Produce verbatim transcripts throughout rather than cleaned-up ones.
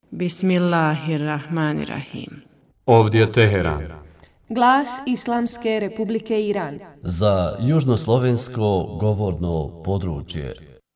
Bismillahirrahmanirrahim. Ovdje je Teheran. Glas Islamske Republike Iran. Za južnoslovensko govorno područje.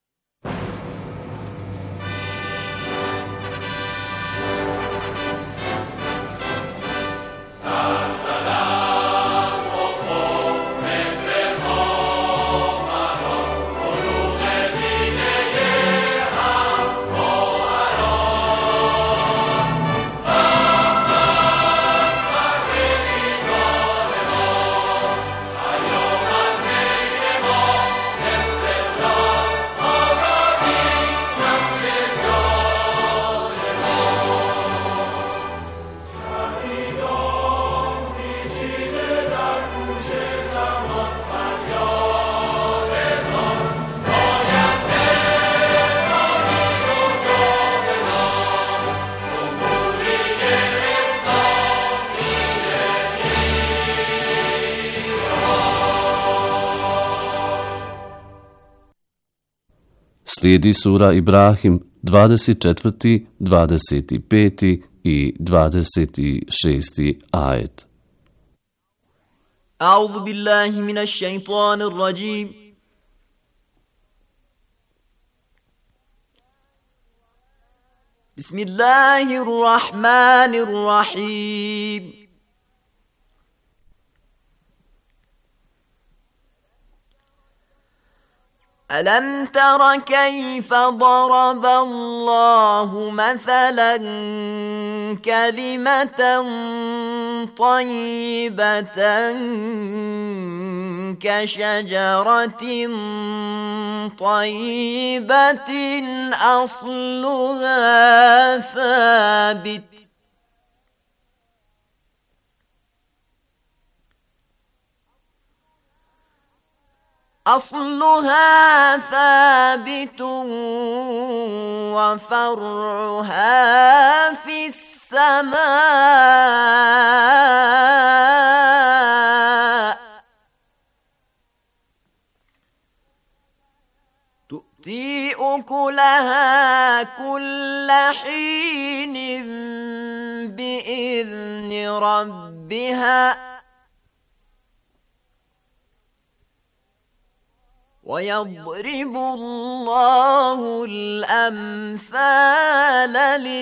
Slijedi sura Ibrahim, dvadeset četvrti, dvadeset peti i dvadeset šesti ajet. A'udhu billahi minash shaitanir rajim. Bismillahirrahmanirrahim. ألم تر كيف ضرب الله مثلا كلمة طيبة كشجرة طيبة أصلها ثابت أصلها ثابت وفرعها في السماء تؤتي أكلها كل حين بإذن ربها ويضرب الله الأمثال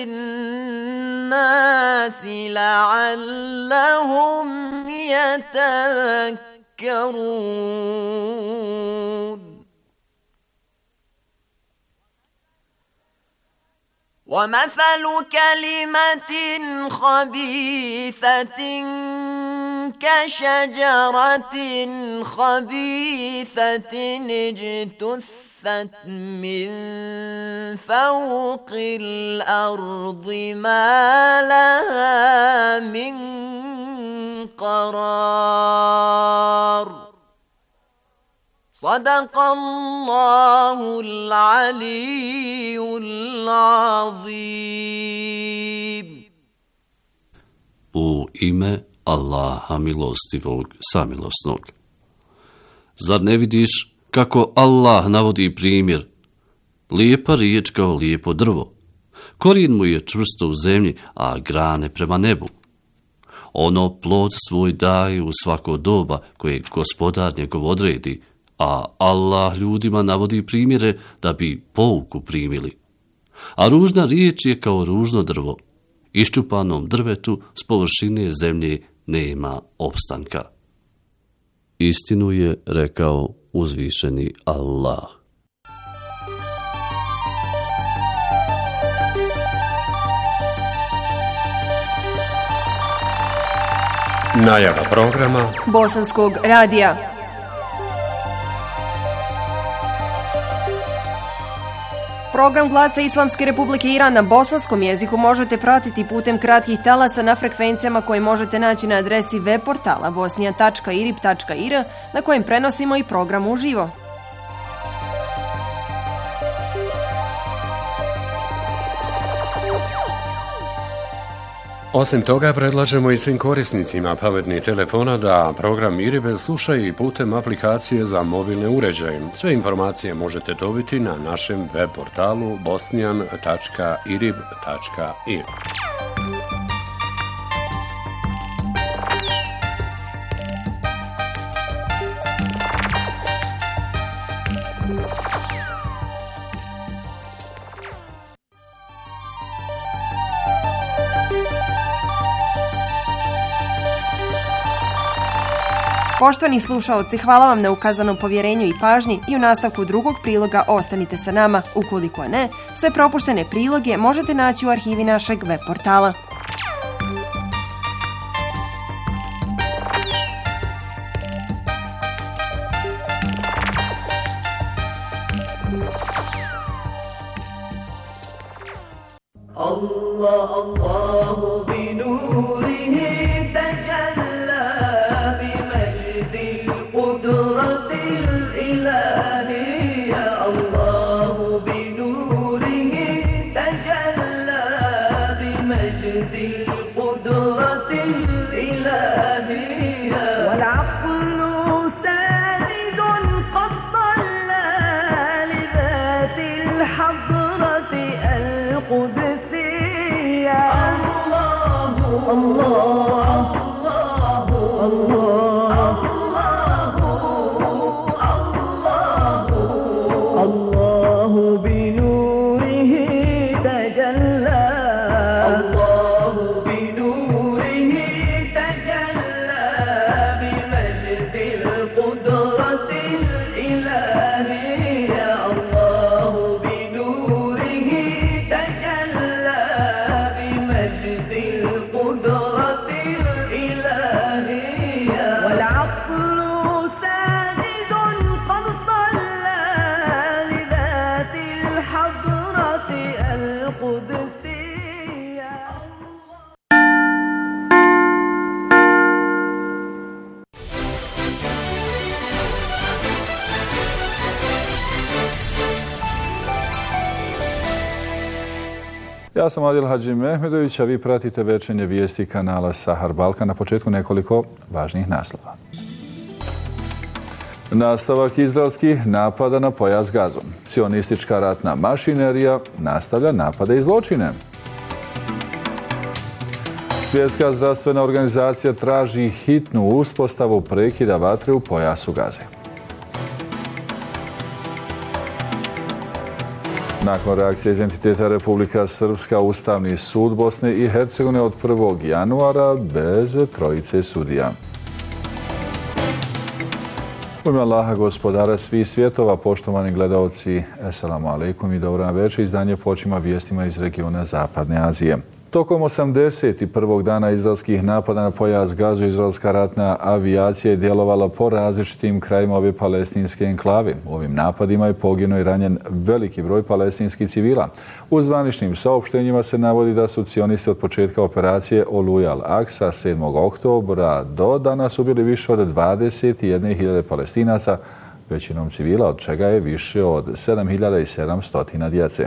للناس لعلهم يتذكرون ومثل كلمة خبيثة كشجرة خبيثة اجتثت من فوق الأرض ما لها من قرار صدق الله العلي العظيم. U ime Allaha milostivog, samilosnog. Zar ne vidiš kako Allah navodi primjer? Lijepa riječ kao lijepo drvo. Korijen mu je čvrsto u zemlji, a grane prema nebu. Ono plod svoj daje u svako doba koje gospodar njegov odredi, a Allah ljudima navodi primjere da bi pouku primili. A ružna riječ je kao ružno drvo. Iščupanom drvetu s površine zemlje nema opstanka. Istinu je rekao uzvišeni Allah. Najava programa Bosanskog radija. Program Glasa Islamske Republike Iran na bosanskom jeziku možete pratiti putem kratkih talasa na frekvencijama koje možete naći na adresi web portala bosnija tačka irib tačka ir na kojem prenosimo i program uživo. Osim toga, predlažemo i svim korisnicima pametnih telefona da program IRIB slušaju i putem aplikacije za mobilne uređaje. Sve informacije možete dobiti na našem web portalu bosnijan tačka irib tačka ir. Poštovani slušaoci, hvala vam na ukazanom povjerenju i pažnji i u nastavku drugog priloga ostanite sa nama. Ukoliko ne, sve propuštene priloge možete naći u arhivi našeg web portala. Allah, Allahu bi nurihi tajalla bi majdil qudratil ilahiyya. Allahu bi nurihi tajalla bi majdil qudratil ilahiyya. Wal aqlu sajidun qad salla li dhatil hadrati al-qudus. Allah, Allah, Allah, Allahu bi nurihi tajalla. Allahu bi nurihi tajalla bi majdil qudratil ilahiyya. Allahu bi nurihi tajalla bi majdil qudratil ilahiyya. Wal aqlu sajidun qad salla li dhatil hadrati al-qudsiyya. Ja sam Adil Hadži Mehmedović, a vi pratite večernje vijesti kanala Sahar Balkan. Na početku nekoliko važnih naslova. Nastavak izraelskih napada na pojas Gazom. Cionistička ratna mašinerija nastavlja napade i zločine. Svjetska zdravstvena organizacija traži hitnu uspostavu prekida vatre u pojasu Gaze. Nakon reakcije iz entiteta Republika Srpska, Ustavni sud Bosne i Hercegovine od prvog januara bez trojice sudija. U ime Allaha, gospodara svih svjetova, poštovani gledaoci, eselamu alaikum i dobro večer. Izdanje počima vijestima iz regiona Zapadne Azije. Tokom osamdeset prvog dana izraelskih napada na pojas Gazu, izraelska ratna avijacija je djelovala po različitim krajima ove palestinske enklave. U ovim napadima je poginuo i ranjen veliki broj palestinskih civila. U zvaničnim saopštenjima se navodi da su cionisti od početka operacije Oluja al-Aksa sedmog oktobra do danas ubili više od dvadeset jedne hiljade Palestinaca, većinom civila, od čega je više od sedam hiljada sedamsto djece.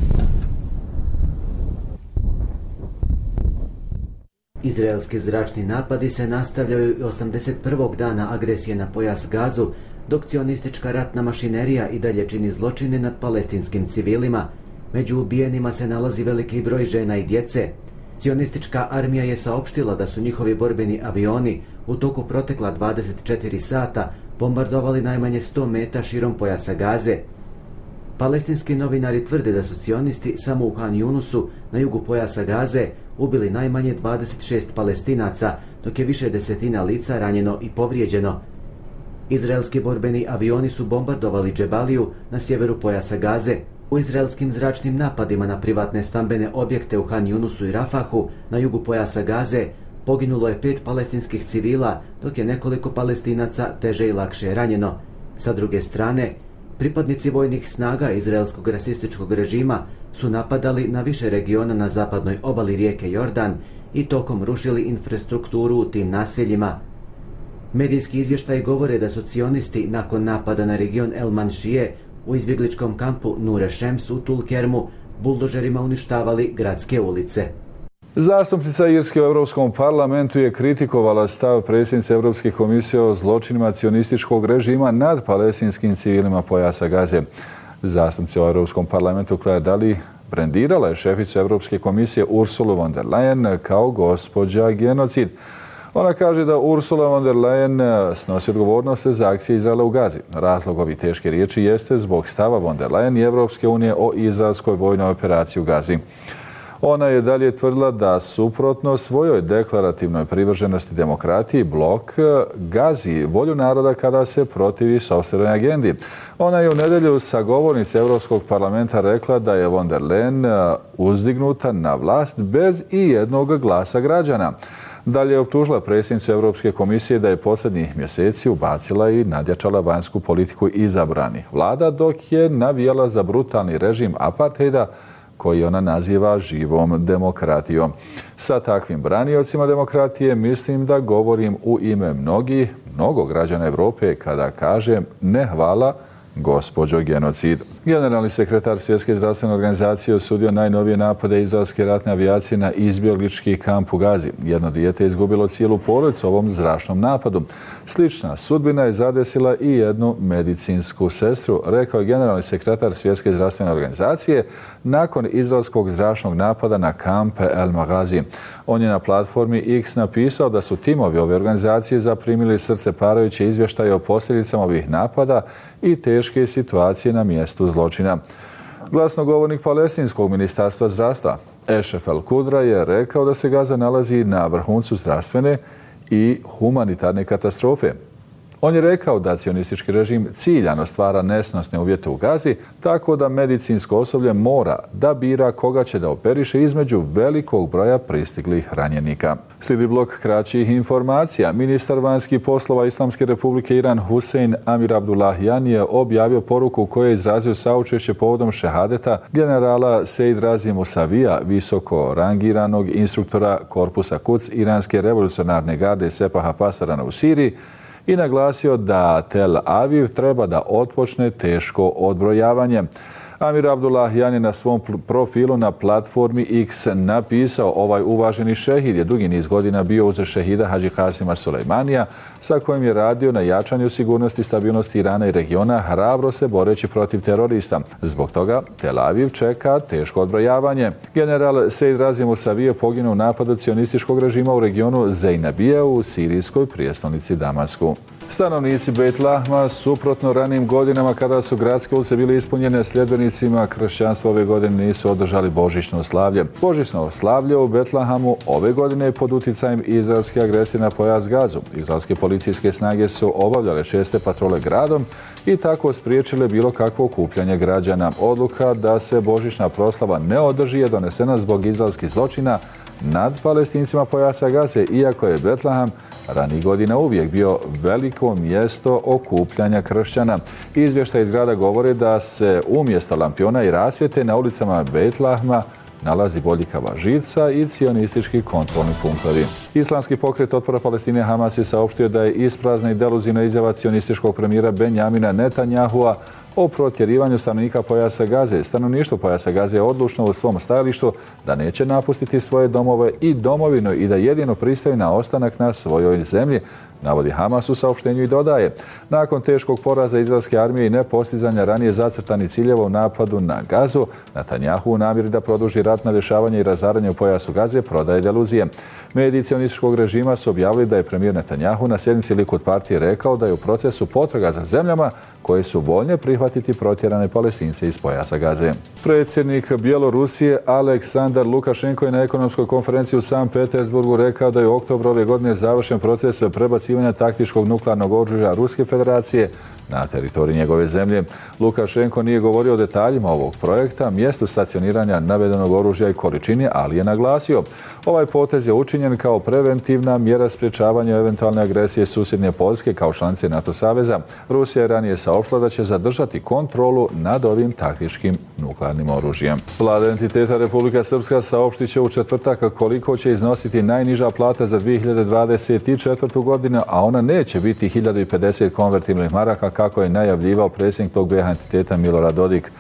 Izraelski zračni napadi se nastavljaju i osamdeset prvog dana agresije na pojas Gazu, dok cionistička ratna mašinerija i dalje čini zločine nad palestinskim civilima. Među ubijenima se nalazi veliki broj žena i djece. Cionistička armija je saopštila da su njihovi borbeni avioni u toku protekla dvadeset četiri sata bombardovali najmanje sto meta širom pojasa Gaze. Palestinski novinari tvrde da su cionisti samo u Han Yunusu, na jugu pojasa Gaze, ubili najmanje dvadeset šest Palestinaca, dok je više desetina lica ranjeno i povrijeđeno. Izraelski borbeni avioni su bombardovali Džebaliju na sjeveru pojasa Gaze. U izraelskim zračnim napadima na privatne stambene objekte u Han Yunusu i Rafahu, na jugu pojasa Gaze, poginulo je pet palestinskih civila, dok je nekoliko Palestinaca teže i lakše ranjeno. Sa druge strane, pripadnici vojnih snaga izraelskog rasističkog režima su napadali na više regiona na zapadnoj obali rijeke Jordan i tokom rušili infrastrukturu u tim naseljima. Medijski izvještaji govore da su cionisti nakon napada na region El Manšije u izbjegličkom kampu Nure Šems u Tulkermu buldožerima uništavali gradske ulice. Zastupnica Irske u Europskom parlamentu je kritikovala stav predsjednice Europske komisije o zločinima cionističkog režima nad palestinskim civilima pojasa Gaze. Zastupnica u Europskom parlamentu Claire Daly brendirala je šeficu Europske komisije Ursulu von der Leyen kao gospođa genocid. Ona kaže da Ursula von der Leyen snosi odgovornost za akcije Izraela u Gazi. Razlog ovih teške riječi jeste zbog stava von der Leyen i Europske unije o izraelskoj vojnoj operaciji u Gazi. Ona je dalje tvrdila da suprotno svojoj deklarativnoj privrženosti demokratiji blok gazi volju naroda kada se protivi sopstvenoj agendi. Ona je u nedjelju sa govornice Europskog parlamenta rekla da je von der Leyen uzdignuta na vlast bez i jednog glasa građana. Dalje je optužila predsjednicu Europske komisije da je posljednjih mjeseci ubacila i nadjačala vanjsku politiku izabranih vlada, dok je navijala za brutalni režim apartheida koji ona naziva živom demokratijom. Sa takvim braniocima demokratije mislim da govorim u ime mnogih, mnogo građana Europe kada kažem ne hvala gospođo genocid. Generalni sekretar Svjetske zdravstvene organizacije osudio najnovije napade izraelske ratne avijacije na izbjeglički kamp u Gazi. Jedno dijete je izgubilo cijelu porodicu ovom zračnom napadu. Slična sudbina je zadesila i jednu medicinsku sestru, rekao je generalni sekretar Svjetske zdravstvene organizacije nakon izraelskog zračnog napada na kamp El Maghazi. On je na platformi X napisao da su timovi ove organizacije zaprimili srceparajuće izvještaje o posljedicama ovih napada i teške situacije na mjestu zločina. Glasnogovornik palestinskog ministarstva zdravstva Ešef El Kudra je rekao da se Gaza nalazi na vrhuncu zdravstvene i humanitarne katastrofe. On je rekao da cionistički režim ciljano stvara nesnosne uvjete u Gazi, tako da medicinsko osoblje mora da bira koga će da operiše između velikog broja pristiglih ranjenika. Slijedi blok kraćih informacija. Ministar vanjskih poslova Islamske republike Iran Hussein Amir Abdullahian je objavio poruku u kojoj je izrazio saučešće povodom šehadeta generala Sejd Razi Musavija, visoko rangiranog instruktora korpusa Quds iranske revolucionarne garde Sepaha Pasarana u Siriji, i naglasio da Tel Aviv treba da otpočne teško odbrojavanje. Amir Abdullahian je na svom profilu na platformi X napisao: ovaj uvaženi šehid je dugi niz godina bio uz šehida Hadži Kasima Sulejmanija, sa kojim je radio na jačanju sigurnosti i stabilnosti Irana i regiona, hrabro se boreći protiv terorista. Zbog toga Tel Aviv čeka teško odbrojavanje. General Sejd Razi Musavije poginuo u napadu cionističkog režima u regionu Zejnabije u sirijskoj prijestolnici Damasku. Stanovnici Beit Lahma, suprotno ranim godinama kada su gradske ulice bile ispunjene sljedbenicima kršćanstva, ove godine nisu održali božićno slavlje. Božićno slavlje u Betlehamu ove godine je pod utjecajem izraelske agresije na pojas Gazu. Izraelske policijske snage su obavljale česte patrole gradom i tako spriječile bilo kakvo okupljanje građana. Odluka da se božićna proslava ne održi je donesena zbog izraelskih zločina nad Palestincima pojasa Gaze, iako je Betleham ranih godina uvijek bio veliko mjesto okupljanja kršćana. Izvještaj iz grada govore da se umjesto lampiona i rasvjete na ulicama Beit Lahma nalazi bodljikava žica i cionistički kontrolni punktovi. Islamski pokret otpora Palestine Hamas je saopštio da je isprazna i deluzivna izjava cionističkog premijera Benjamina Netanyahua o protjerivanju stanovnika pojasa Gaze. Stanovništvo pojasa Gaze je odlučno u svom stajalištu da neće napustiti svoje domove i domovinu i da jedino pristaju na ostanak na svojoj zemlji, navodi Hamas u saopštenju i dodaje: nakon teškog poraza izraelske armije i nepostizanja ranije zacrtanih ciljeva u napadu na Gazu, Netanjahu u namjeri da produži ratna dešavanja i razaranje u pojasu Gaze prodaje deluzije. Mediji cionističkog režima su objavili da je premijer Netanjahu na sjednici Likud partije rekao da je u procesu potraga za zemljama koje su voljne prihvatiti protjerane Palestince iz pojasa Gaze. Predsjednik Bjelorusije Aleksandar Lukašenko je na ekonomskoj konferenciji u Sankt Petersburgu rekao da je u oktobru ove godine završen proces prebacivanja taktičkog nuklearnog oružja Ruske federacije na teritoriju njegove zemlje. Lukašenko nije govorio o detaljima ovog projekta, mjestu stacioniranja navedenog oružja i količini, ali je naglasio: ovaj potez je učinjen kao preventivna mjera sprječavanja eventualne agresije susjedne Poljske kao članice NATO saveza. Rusija je ranije saopštila da će zadržati kontrolu nad ovim taktičkim nuklearnim oružjem. Vlada entiteta Republika Srpska saopštit će u četvrtak koliko će iznositi najniža plata za dvije hiljade dvadeset četvrtu godinu, a ona neće biti hiljadu pedeset konvertibilnih maraka kako je najavljivao predsjednik tog B iH entiteta Milorad Dodik.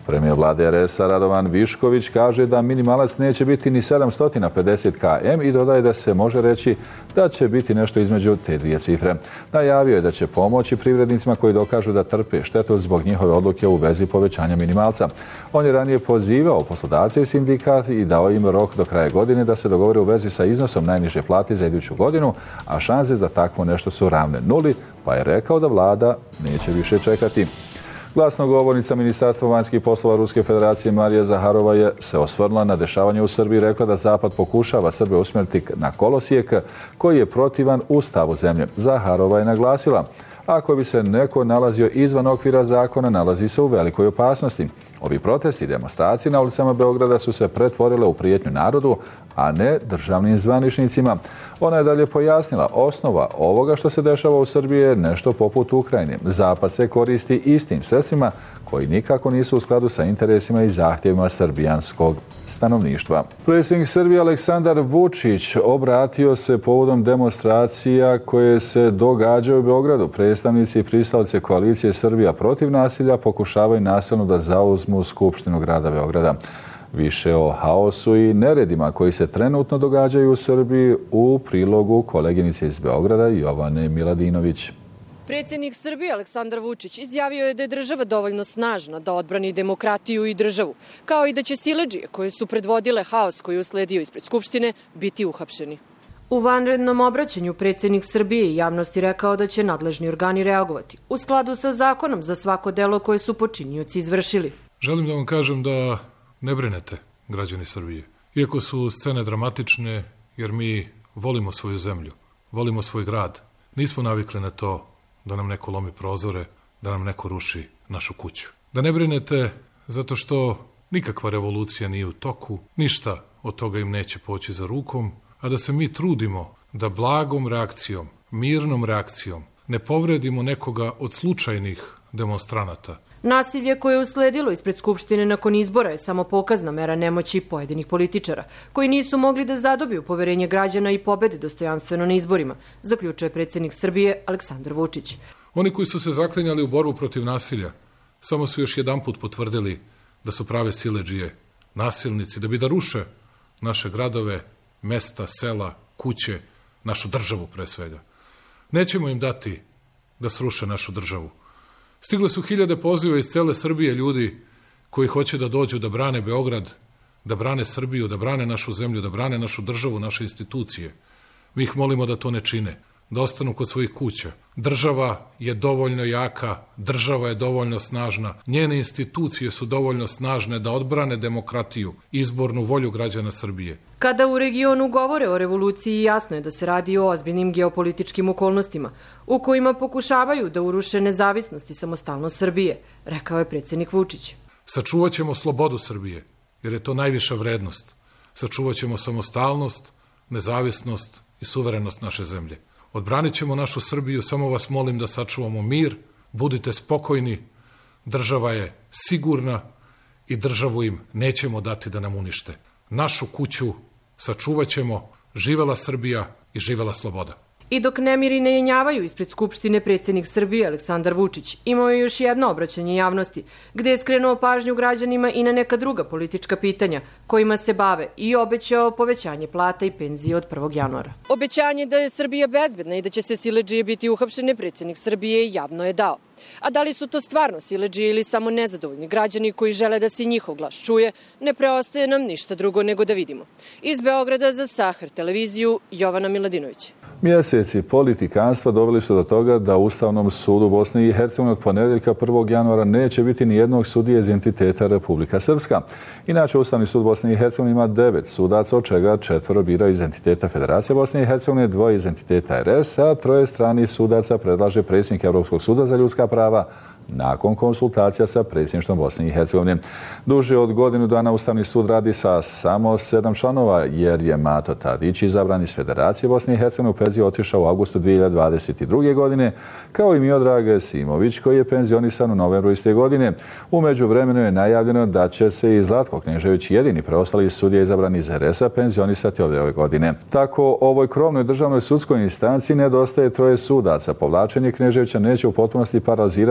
Premijer vlade er es-a Radovan Višković kaže da minimalac neće biti ni sedamsto pedeset kilometara i dodaje da se može reći da će biti nešto između te dvije cifre. Najavio je da će pomoći privrednicima koji dokažu da trpe štetu zbog njihove odluke u vezi povećanja minimalca. On je ranije pozivao poslodavce i sindikat i dao im rok do kraja godine da se dogovore u vezi sa iznosom najniže plate za iduću godinu, a šanse za takvo nešto su ravne nuli, pa je rekao da vlada neće više čekati. Glasnogovornica Ministarstva vanjskih poslova Ruske federacije Marija Zaharova je se osvrnula na dešavanje u Srbiji i rekla da Zapad pokušava Srbe usmjeriti na kolosijek koji je protivan ustavu zemlje. Zaharova je naglasila: ako bi se neko nalazio izvan okvira zakona, nalazi se u velikoj opasnosti. Ovi protesti i demonstracije na ulicama Beograda su se pretvorile u prijetnju narodu, a ne državnim zvaničnicima. Ona je dalje pojasnila: osnova ovoga što se dešava u Srbiji je nešto poput Ukrajine. Zapad se koristi istim sredstvima koji nikako nisu u skladu sa interesima i zahtjevima srbijanskog stanovništva. Predsjednik Srbije Aleksandar Vučić obratio se povodom demonstracija koje se događaju u Beogradu. Predstavnici i pristalice koalicije Srbija protiv nasilja pokušavaju nasilno da zauzmu Skupštinu grada Beograda. Više o haosu i neredima koji se trenutno događaju u Srbiji u prilogu koleginice iz Beograda Jovane Miladinović. Predsjednik Srbije Aleksandar Vučić izjavio je da je država dovoljno snažna da odbrani demokratiju i državu, kao i da će siledžije koje su predvodile haos koji je usledio ispred Skupštine biti uhapšeni. U vanrednom obraćanju predsjednik Srbije i javnosti rekao da će nadležni organi reagovati u skladu sa zakonom za svako delo koje su počinioci izvršili. Želim da vam kažem da ne brinete, građani Srbije. Iako su scene dramatične, jer mi volimo svoju zemlju, volimo svoj grad, nismo navikli na to da nam neko lomi prozore, da nam neko ruši našu kuću. Da ne brinete zato što nikakva revolucija nije u toku, ništa od toga im neće poći za rukom, a da se mi trudimo da blagom reakcijom, mirnom reakcijom ne povredimo nekoga od slučajnih demonstranata. Nasilje koje je usledilo ispred Skupštine nakon izbora je samo pokazna mera nemoći pojedinih političara, koji nisu mogli da zadobiju poverenje građana i pobede dostojanstveno na izborima, zaključuje predsjednik Srbije Aleksandar Vučić. Oni koji su se zaklinjali u borbu protiv nasilja, samo su još jedanput potvrdili da su prave siledžije, nasilnici, da bi da ruše naše gradove, mesta, sela, kuće, našu državu pre svega. Nećemo im dati da sruše našu državu. Stigle su hiljade poziva iz cele Srbije ljudi koji hoće da dođu da brane Beograd, da brane Srbiju, da brane našu zemlju, da brane našu državu, naše institucije. Mi ih molimo da to ne čine, da ostanu kod svojih kuća. Država je dovoljno jaka, država je dovoljno snažna, njene institucije su dovoljno snažne da odbrane demokratiju i izbornu volju građana Srbije. Kada u regionu govore o revoluciji, jasno je da se radi o ozbiljnim geopolitičkim okolnostima, u kojima pokušavaju da uruše nezavisnost i samostalnost Srbije, rekao je predsjednik Vučić. Sačuvat ćemo slobodu Srbije, jer je to najviša vrednost. Sačuvat ćemo samostalnost, nezavisnost i suverenost naše zemlje. Odbranit ćemo našu Srbiju, samo vas molim da sačuvamo mir, budite spokojni, država je sigurna i državu im nećemo dati da nam unište. Našu kuću sačuvat ćemo, živela Srbija i živela sloboda. I dok nemiri ne jenjavaju ispred Skupštine, predsjednik Srbije Aleksandar Vučić imao je još jedno obraćanje javnosti, gde je skrenuo pažnju građanima i na neka druga politička pitanja kojima se bave i obećao povećanje plata i penzije od prvog januara. Obećanje da je Srbija bezbedna i da će se siledžije biti uhapšene predsjednik Srbije javno je dao. A da li su to stvarno siledžije ili samo nezadovoljni građani koji žele da se njihov glas čuje, ne preostaje nam ništa drugo nego da vidimo. Iz Beograda za Sahar televiziju Jovana Miladinović. Mjeseci politikanstva doveli su do toga da u Ustavnom sudu Bosne i Hercegovine od ponedjeljka prvog januara neće biti ni jednog sudije iz entiteta Republika Srpska. Inače, Ustavni sud Bosne i Hercegovine ima devet sudaca, od čega četvoro bira iz entiteta Federacije Bosne i Hercegovine, dvoje iz entiteta er es, a troje stranih sudaca predlaže predsjednik Europskog suda za ljudska prava nakon konsultacija sa predsjedništvom Bosne i Hercegovine. Duže od godinu dana Ustavni sud radi sa samo sedam članova, jer je Mato Tadić izabran iz Federacije Bosne i Hercegovine u penziju otišao u avgustu dvije hiljade dvadeset druge. godine, kao i Miodrag Simović koji je penzionisan u novembru iste godine. U međuvremenu je najavljeno da će se i Zlatko Knežević, jedini preostali sudija izabran iz er es-a, penzionisati ove godine. Tako ovoj krovnoj državnoj sudskoj instanciji nedostaje troje sudaca. Povlačenje Kneževića neće u potpunosti paralizirati Ustavni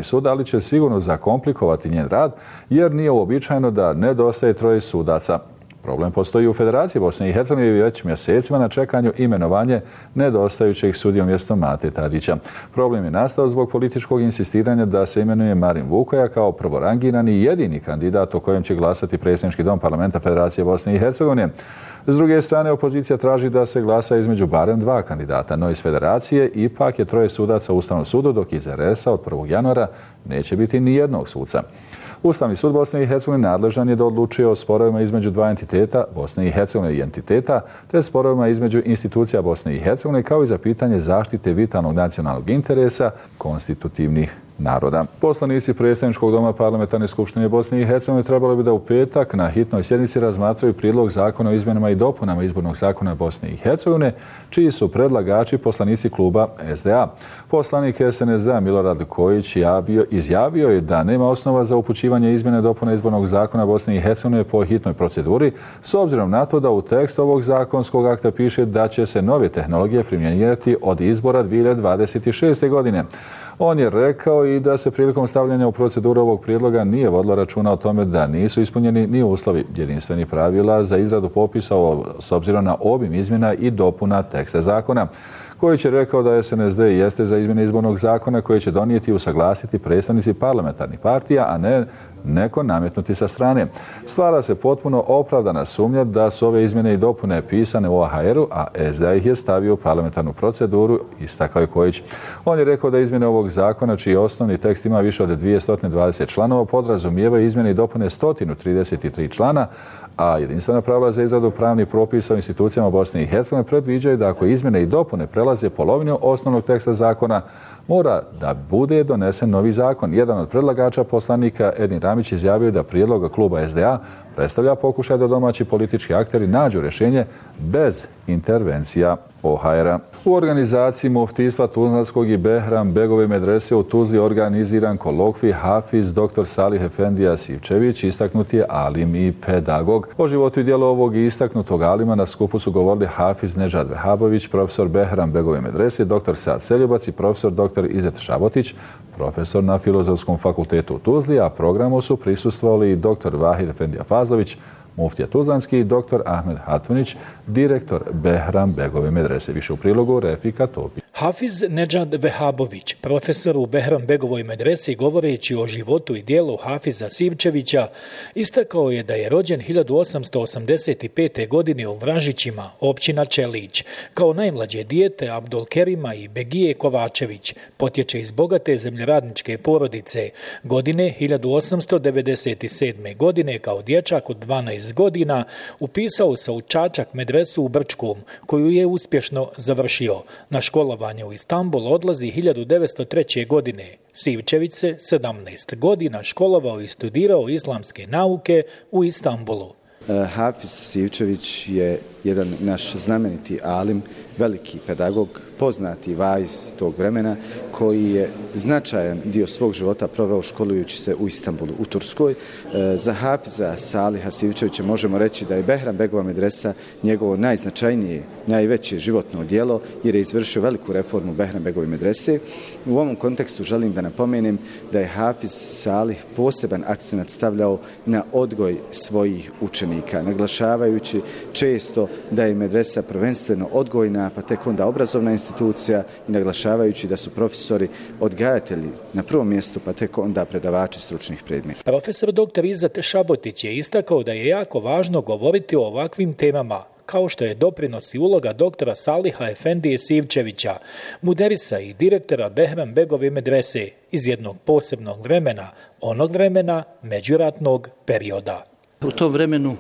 Ustavni sud, ali će sigurno zakomplikovati njen rad jer nije uobičajeno da nedostaje troje sudaca. Problem postoji u Federaciji Bosne i Hercegovine i već mjesecima na čekanju imenovanje nedostajućeg sudije umjesto Mate Tadića. Problem je nastao zbog političkog insistiranja da se imenuje Marin Vukoja kao prvorangirani i jedini kandidat o kojem će glasati predsjednički dom parlamenta Federacije Bosne i Hercegovine. S druge strane, opozicija traži da se glasa između barem dva kandidata, no iz Federacije ipak je troje sudaca u Ustavnom sudu, dok iz er es a od prvog januara neće biti ni jednog suca. Ustavni sud Bosne i Hercegovine nadležan je da odlučuje o sporovima između dva entiteta, Bosne i Hercegovine i entiteta, te sporovima između institucija Bosne i Hercegovine, kao i za pitanje zaštite vitalnog nacionalnog interesa konstitutivnih naroda. Poslanici predsjedničkog doma Parlamentarne skupštine Bosne i Hercegovine trebali bi da u petak na hitnoj sjednici razmatraju prijedlog zakona o izmjenama i dopunama izbornog zakona Bosne i Hercegovine, čiji su predlagači poslanici kluba es de a. Poslanik es en es de a Milorad Kojić javio, izjavio je da nema osnova za upućivanje izmjene i dopune izbornog zakona Bosne i Hercegovine po hitnoj proceduri, s obzirom na to da u tekstu ovog zakonskog akta piše da će se nove tehnologije primjenjivati od izbora dvije hiljade dvadeset šeste. godine. On je rekao i da se prilikom stavljanja u proceduru ovog prijedloga nije vodilo računa o tome da nisu ispunjeni ni uslovi jedinstvenih pravila za izradu popisa s obzirom na obim izmjena i dopuna teksta zakona. Kojić je rekao da es en es de jeste za izmjene izbornog zakona koje će donijeti i usaglasiti predstavnici parlamentarnih partija, a ne neko nametnuti sa strane. Stvara se potpuno opravdana sumnja da su ove izmjene i dopune pisane u o ha er u, a es de a ih je stavio u parlamentarnu proceduru, istakao je Kojić. On je rekao da izmjene ovog zakona, čiji osnovni tekst ima više od dvjesto dvadeset članova, podrazumijevaju izmjene i dopune sto trideset tri člana, a jedinstvena pravila za izradu pravnih propisa u institucijama Bosne i Hercegovine predviđaju da ako izmjene i dopune prelaze polovinu osnovnog teksta zakona, mora da bude donesen novi zakon. Jedan od predlagača poslanika Edin Ramić izjavio da prijedlog kluba es de a predstavlja pokušaj da domaći politički akteri nađu rješenje bez intervencija o ha er a. U organizaciji muftijstva Tuzlanskog i Behram Begove medrese u Tuzli organiziran kolokvij Hafiz doktor Salih Efendija Sivčević, istaknuti je alim i pedagog. O životu i djelu ovog istaknutog alima na skupu su govorili Hafiz Nežad Vehabović, profesor Behram Begove medrese, doktor Sad Seljubac i profesor doktor Izet Šabotić, profesor na Filozofskom fakultetu u Tuzli, a programu su prisustvovali i doktor Vahid Efendija Fazlović, muftija Tuzlanski i doktor Ahmed Hatunić, direktor Behram Begove medrese. Više u prilogu Refika Topić. Hafiz Nedžad Vehabović, profesor u Behram Begovoj medresi, govoreći o životu i dijelu Hafiza Sivčevića, istakao je da je rođen hiljadu osamsto osamdeset pete. godine u Vražićima, općina Čelić. Kao najmlađe dijete Abdulkerima i Begije Kovačević, potječe iz bogate zemljoradničke porodice. Godine hiljadu osamsto devedeset sedme. godine kao dječak od dvanaest godina upisao se u Čačak medresu u Brčkom, koju je uspješno završio. Na školovanje u Istanbul odlazi hiljadu devetsto treće. godine. Sivčević se sedamnaest godina školovao i studirao islamske nauke u Istanbulu. Hafiz Sivčević je jedan naš znameniti alim, veliki pedagog, poznati vajz tog vremena, koji je značajan dio svog života proveo školujući se u Istanbulu, u Turskoj. Za Hafiza Saliha Sivčevića možemo reći da je Behram Begova medresa njegovo najznačajnije, najveće životno djelo, jer je izvršio veliku reformu Behram Begove medrese. U ovom kontekstu želim da napomenem da je Hafiz Salih poseban akcent stavljao na odgoj svojih učenika, naglašavajući često da je medresa prvenstveno odgojna, pa tek onda obrazovna institucija, i naglašavajući da su profesori odgajatelji na prvom mjestu, pa tek onda predavači stručnih predmeta. Profesor doktor Izet Šabotić je istakao da je jako važno govoriti o ovakvim temama, kao što je doprinos i uloga doktora Saliha Efendije Sivčevića, muderisa i direktora Behram Begove medrese iz jednog posebnog vremena, onog vremena međuratnog perioda. U tom vremenu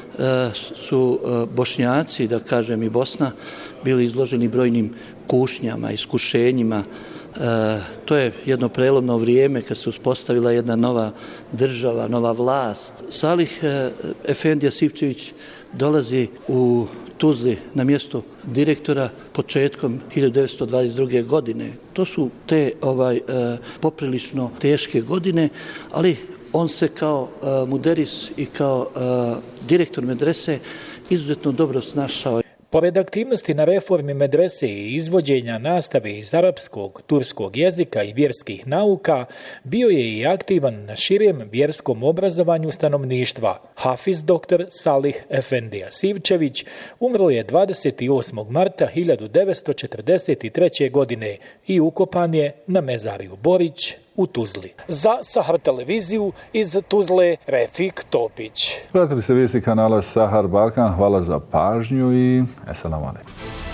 su Bošnjaci, da kažem i Bosna, bili izloženi brojnim kušnjama, iskušenjima. To je jedno prelomno vrijeme kad se uspostavila jedna nova država, nova vlast. Salih Efendija Sivčević dolazi u Tuzli na mjesto direktora početkom hiljadu devetsto dvadeset druge. godine. To su te ovaj, poprilično teške godine, ali on se kao uh, muderis i kao uh, direktor medrese izuzetno dobro snašao. Pored aktivnosti na reformi medrese i izvođenja nastave iz arapskog, turskog jezika i vjerskih nauka, bio je i aktivan na širem vjerskom obrazovanju stanovništva. Hafiz doktor Salih Efendija Sivčević umro je dvadeset osmog marta hiljadu devetsto četrdeset treće. godine i ukopan je na mezariju Borić u Tuzli. Za Sahar televiziju iz Tuzle, Refik Topić. Pratili ste vijesti kanala Sahar Balkan. Hvala za pažnju i eselamu alejkum.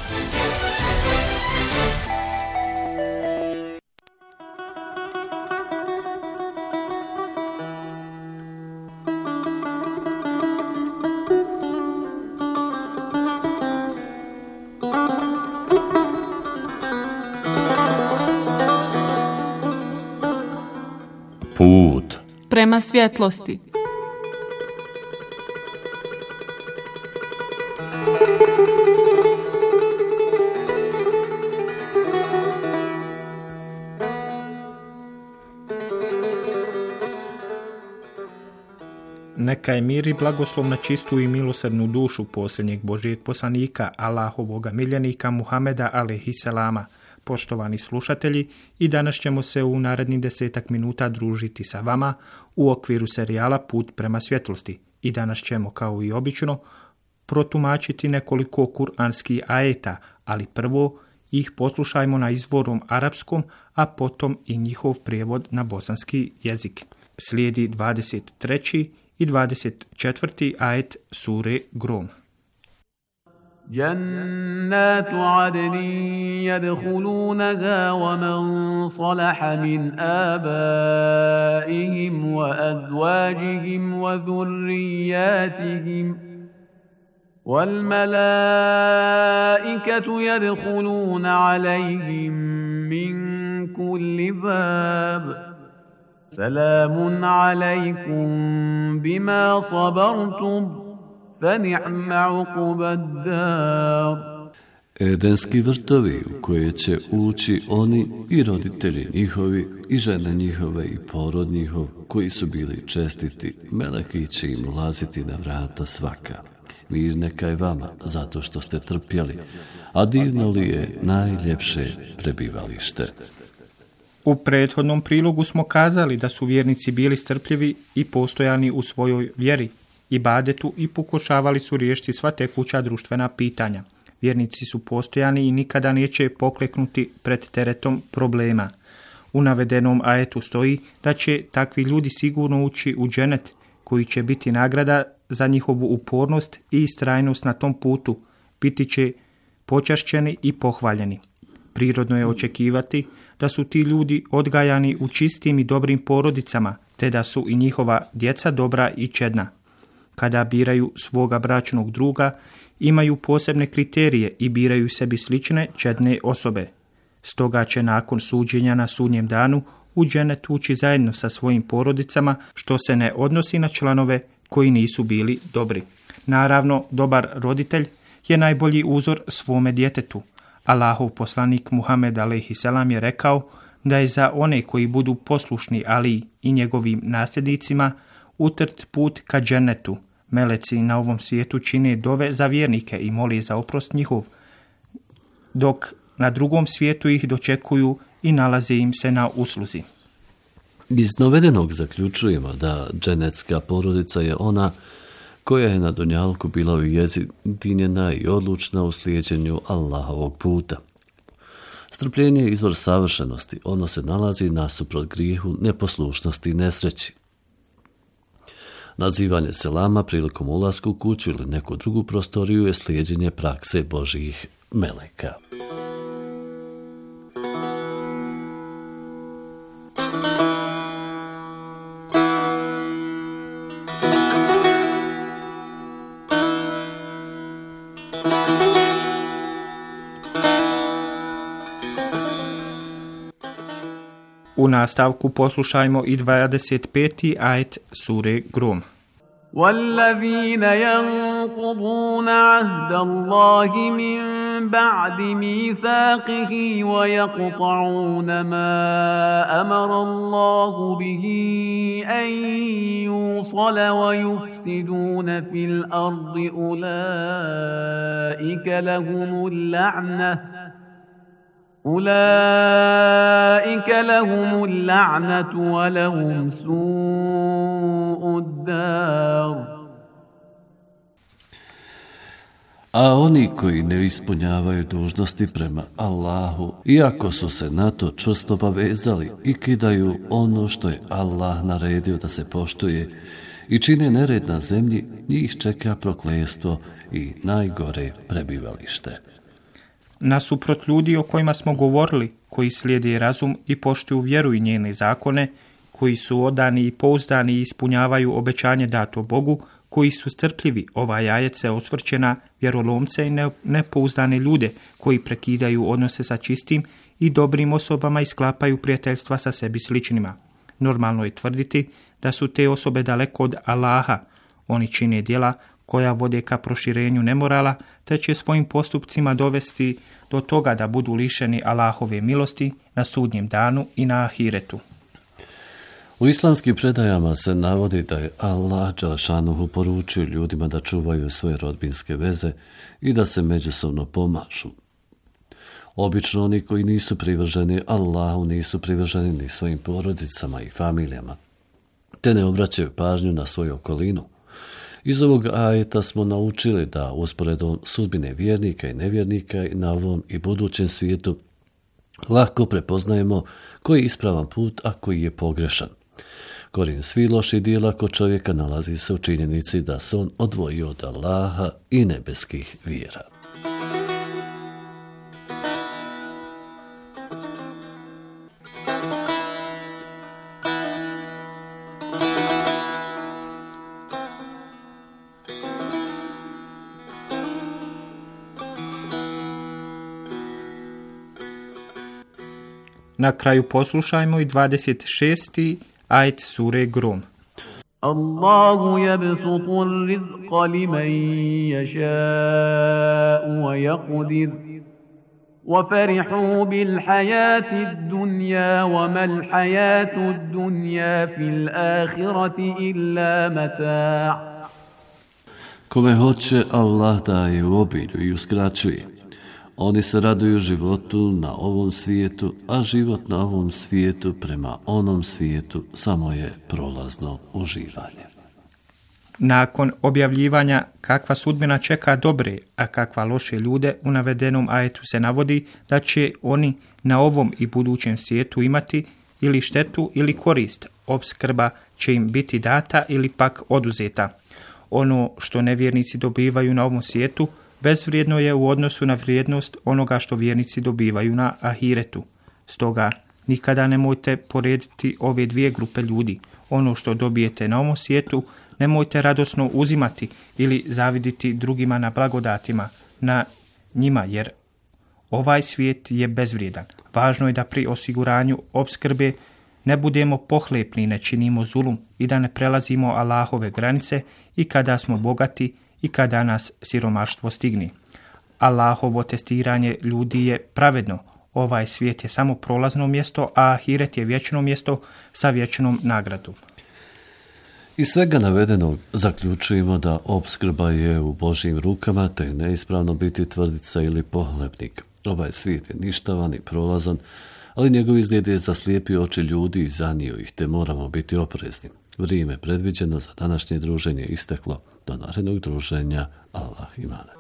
Put prema svjetlosti. Neka je mir i blagoslov na čistu i milosrdnu dušu posljednjeg Božijeg poslanika, Allahovoga miljenika Muhameda alejhiselama. Poštovani slušatelji, i danas ćemo se u narednih desetak minuta družiti sa vama u okviru serijala Put prema svjetlosti. I danas ćemo, kao i obično, protumačiti nekoliko kuranskih ajeta, ali prvo ih poslušajmo na izvornom arapskom, a potom i njihov prijevod na bosanski jezik. Slijedi dvadeset treći i dvadeset četvrti ajet sure Grom. جنات عدن يدخلونها ومن صلح من آبائهم وأزواجهم وذرياتهم والملائكة يدخلون عليهم من كل باب سلام عليكم بما صبرتم فَنِعْمَ عُقْبَ الدَّارِ. Edenski vrtovi u koje će ući oni i roditelji njihovi i žene njihove i porod njihov koji su bili čestiti, meleki će im ulaziti na vrata svaka. Mir neka je vama zato što ste trpjeli, a divno li je najljepše prebivalište. U prethodnom prilogu smo kazali da su vjernici bili strpljivi i postojani u svojoj vjeri, ibadetu i pokušavali su riješiti sva tekuća društvena pitanja. Vjernici su postojani i nikada neće pokleknuti pred teretom problema. U navedenom ajetu stoji da će takvi ljudi sigurno ući u dženet, koji će biti nagrada za njihovu upornost i istrajnost na tom putu. Biti će počašćeni i pohvaljeni. Prirodno je očekivati da su ti ljudi odgajani u čistim i dobrim porodicama, te da su i njihova djeca dobra i čedna. Kada biraju svoga bračnog druga, imaju posebne kriterije i biraju sebi slične čedne osobe. Stoga će nakon suđenja na sudnjem danu u dženet ući zajedno sa svojim porodicama, što se ne odnosi na članove koji nisu bili dobri. Naravno, dobar roditelj je najbolji uzor svome djetetu. Allahov poslanik Muhammed alejhiselam je rekao da je za one koji budu poslušni Ali i njegovim nasljednicima utrt put ka džennetu. Meleci na ovom svijetu čine dove za vjernike i moli za oprost njihov, dok na drugom svijetu ih dočekuju i nalaze im se na usluzi. Iz navedenog zaključujemo da dženecka porodica je ona koja je na dunjalku bila ujedinjena i odlučna u slijeđenju Allahovog puta. Strpljenje je izvor savršenosti, ono se nalazi nasuprot grijehu, neposlušnosti i nesreći. Nazivanje selama prilikom ulaska u kuću ili neku drugu prostoriju je slijeđenje prakse Božjih meleka. U nastavku poslušajmo i dvadeset peti ajet sure Grom. وَالَّذِينَ يَنقُضُونَ عَهْدَ اللَّهِ مِنْ بعد ميثاقه ويقطعون ما أمر الله به أن يوصل ويفسدون في الأرض أولئك لهم اللعنة أولئك لهم اللعنة ولهم سوء الدار. A oni koji ne ispunjavaju dužnosti prema Allahu, iako su se na to čvrsto obavezali i kidaju ono što je Allah naredio da se poštuje i čine nered na zemlji, njih čeka prokletstvo i najgore prebivalište. Nasuprot ljudi o kojima smo govorili, koji slijede razum i poštuju vjeru i njene zakone, koji su odani i pouzdani i ispunjavaju obećanje dato Bogu, koji su strpljivi, ovaj ajet se osvrće na vjerolomce i nepouzdane ljude koji prekidaju odnose sa čistim i dobrim osobama i sklapaju prijateljstva sa sebi sličnima. Normalno je tvrditi da su te osobe daleko od Allaha. Oni čine djela koja vode ka proširenju nemorala, te će svojim postupcima dovesti do toga da budu lišeni Allahove milosti na sudnjem danu i na ahiretu. U islamskim predajama se navodi da je Allah dželešanuhu poručio ljudima da čuvaju svoje rodbinske veze i da se međusobno pomažu. Obično oni koji nisu privrženi Allahu nisu privrženi ni svojim porodicama i familijama, te ne obraćaju pažnju na svoju okolinu. Iz ovog ajeta smo naučili da usporedom sudbine vjernika i nevjernika i na ovom i budućem svijetu lako prepoznajemo koji je ispravan put, a koji je pogrešan. Korijen svih loših djela kod čovjeka nalazi se u činjenici da se on odvojio od Allaha i nebeskih vjera. Na kraju poslušajmo i dvadeset šesti ajet sure Grom. Allahu yabsutu ar-rizqa liman yasha'u wa yaqdir wa farihu bil hayati ad-dunya wa mal hayatu ad-dunya fil akhirati illa mata'. Kome hoće Allah daje u obilju i uskraćuje. Oni se raduju životu na ovom svijetu, a život na ovom svijetu prema onom svijetu samo je prolazno uživanje. Nakon objavljivanja kakva sudbina čeka dobre, a kakva loše ljude, u navedenom ajetu se navodi da će oni na ovom i budućem svijetu imati ili štetu ili korist, opskrba će im biti data ili pak oduzeta. Ono što nevjernici dobivaju na ovom svijetu bezvrijedno je u odnosu na vrijednost onoga što vjernici dobivaju na ahiretu. Stoga nikada nemojte porediti ove dvije grupe ljudi. Ono što dobijete na ovom svijetu nemojte radosno uzimati ili zaviditi drugima na blagodatima na njima, jer ovaj svijet je bezvrijedan. Važno je da pri osiguranju opskrbe ne budemo pohlepni, ne činimo zulum i da ne prelazimo Allahove granice i kada smo bogati i kada nas siromaštvo stigne. Allahovo testiranje ljudi je pravedno. Ovaj svijet je samo prolazno mjesto, a ahiret je vječno mjesto sa vječnom nagradom. Iz svega navedenog zaključujemo da opskrba je u Božjim rukama, te je neispravno biti tvrdica ili pohlepnik. Ovaj svijet je ništavan i prolazan, ali njegov izgled je zaslijepio oči ljudi i zanio ih, te moramo biti oprezni. Vrijeme predviđeno za današnje druženje isteklo. Do narednog druženja. Allah imane.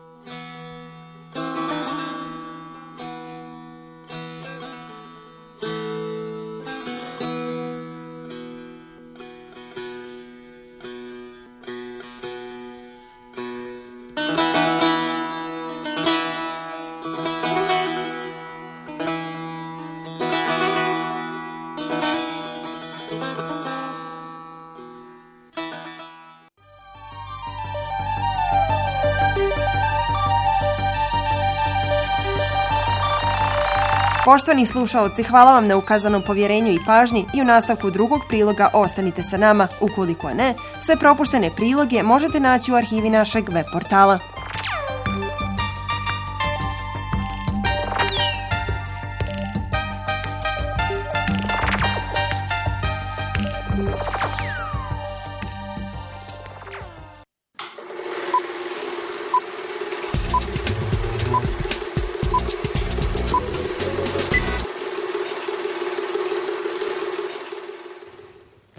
Poštovani slušaoci, hvala vam na ukazanom povjerenju i pažnji i u nastavku drugog priloga ostanite sa nama. Ukoliko ne, sve propuštene priloge možete naći u arhivi našeg web portala.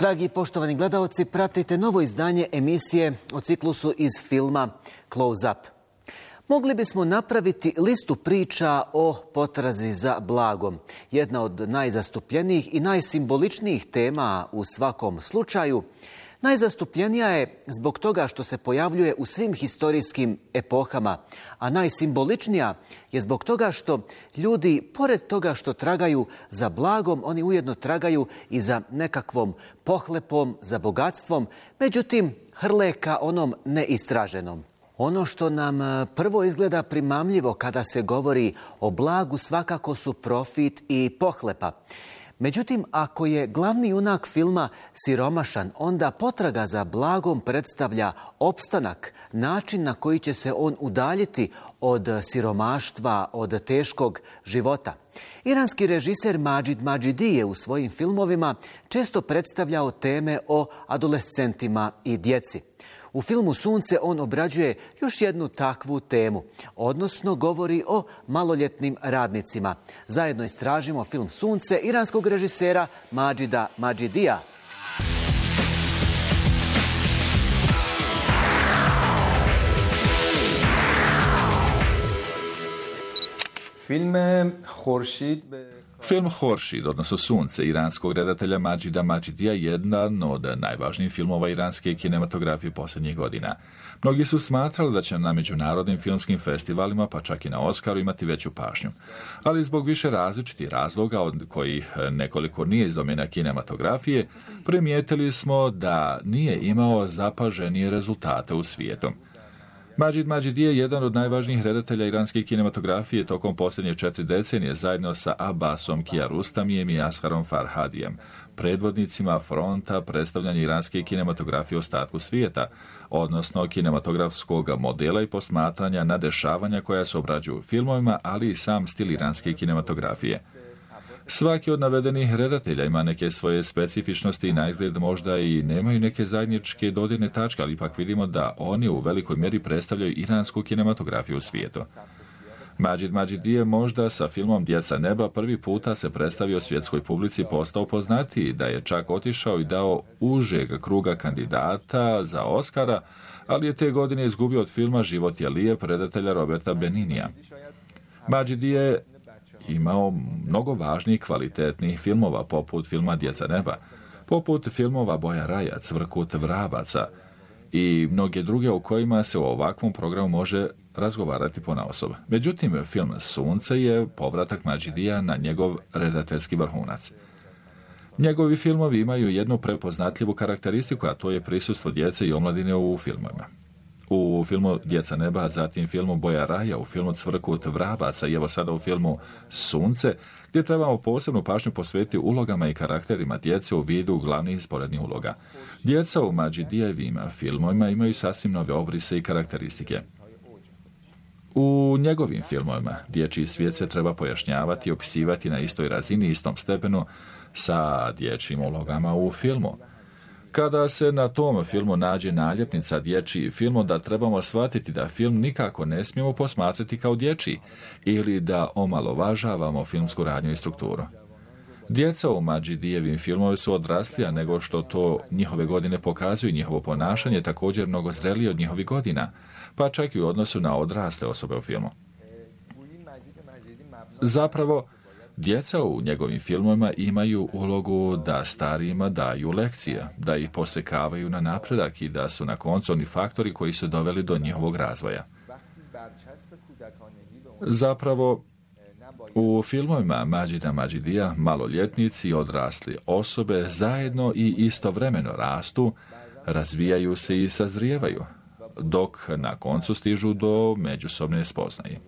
Dragi i poštovani gledaoci, pratite novo izdanje emisije o ciklusu iz filma Close Up. Mogli bismo napraviti listu priča o potrazi za blagom. Jedna od najzastupljenijih i najsimboličnijih tema u svakom slučaju. Najzastupljenija je zbog toga što se pojavljuje u svim historijskim epohama, a najsimboličnija je zbog toga što ljudi, pored toga što tragaju za blagom, oni ujedno tragaju i za nekakvom pohlepom, za bogatstvom, međutim hrle ka onom neistraženom. Ono što nam prvo izgleda primamljivo kada se govori o blagu svakako su profit i pohlepa. Međutim, ako je glavni junak filma siromašan, onda potraga za blagom predstavlja opstanak, način na koji će se on udaljiti od siromaštva, od teškog života. Iranski režiser Majid Majidi je u svojim filmovima često predstavljao teme o adolescentima i djeci. U filmu Sunce on obrađuje još jednu takvu temu, odnosno govori o maloljetnim radnicima. Zajedno istražimo film Sunce iranskog režisera Majida Majidija. Film Horšid, odnosno Sunce, iranskog redatelja Majida Majidija, jedan od najvažnijih filmova iranske kinematografije posljednjih godina. Mnogi su smatrali da će na međunarodnim filmskim festivalima, pa čak i na Oskaru, imati veću pažnju. Ali zbog više različitih razloga, od kojih nekoliko nije iz domena kinematografije, primijetili smo da nije imao zapaženije rezultate u svijetu. Majid Majidi je jedan od najvažnijih redatelja iranske kinematografije tokom posljednje četiri decenije zajedno sa Abbasom Kiarostamijem i Asgharom Farhadijem, predvodnicima fronta predstavljanja iranske kinematografije ostatku svijeta, odnosno kinematografskog modela i posmatranja na dešavanja koja se obrađuju u filmovima, ali i sam stil iranske kinematografije. Svaki od navedenih redatelja ima neke svoje specifičnosti i na izgled možda i nemaju neke zajedničke dodirne tačke, ali ipak vidimo da oni u velikoj mjeri predstavljaju iransku kinematografiju u svijetu. Majid Majidi je možda sa filmom Djeca neba prvi puta se predstavio svjetskoj publici, postao poznatiji, da je čak otišao i dao užeg kruga kandidata za Oskara, ali je te godine izgubio od filma Život je lijep redatelja Roberta Beninija. Majidi je imao mnogo važnijih kvalitetnih filmova, poput filma Djeca neba, poput filmova Boja raja, Cvrkut vrabaca i mnoge druge o kojima se u ovakvom programu može razgovarati ponaosob. Međutim, film Sunce je povratak Majidija na njegov redateljski vrhunac. Njegovi filmovi imaju jednu prepoznatljivu karakteristiku, a to je prisustvo djece i omladine u filmovima. U filmu Djeca neba, zatim filmu Boja raja, u filmu Cvrkut vrabaca i evo sada u filmu Sunce, gdje trebamo posebnu pažnju posvetiti ulogama i karakterima djece u vidu glavnih i sporednih uloga. Djeca u Majidijevim filmovima imaju sasvim nove obrise i karakteristike. U njegovim filmovima dječji svijet se treba pojašnjavati i opisivati na istoj razini, istom stepenu sa dječjim ulogama u filmu. Kada se na tom filmu nađe naljepnica dječji film, onda trebamo shvatiti da film nikako ne smijemo posmatrati kao dječji ili da omalovažavamo filmsku radnju i strukturu. Djeca u Majidijevim filmovima su odraslija nego što to njihove godine pokazuju, njihovo ponašanje također mnogo zrelije od njihovih godina, pa čak i u odnosu na odrasle osobe u filmu. Zapravo, djeca u njegovim filmovima imaju ulogu da starijima daju lekcije, da ih posekavaju na napredak i da su na koncu oni faktori koji su doveli do njihovog razvoja. Zapravo, u filmovima Majida Majidija maloljetnici i odrasli osobe zajedno i istovremeno rastu, razvijaju se i sazrijevaju, dok na koncu stižu do međusobne spoznaje.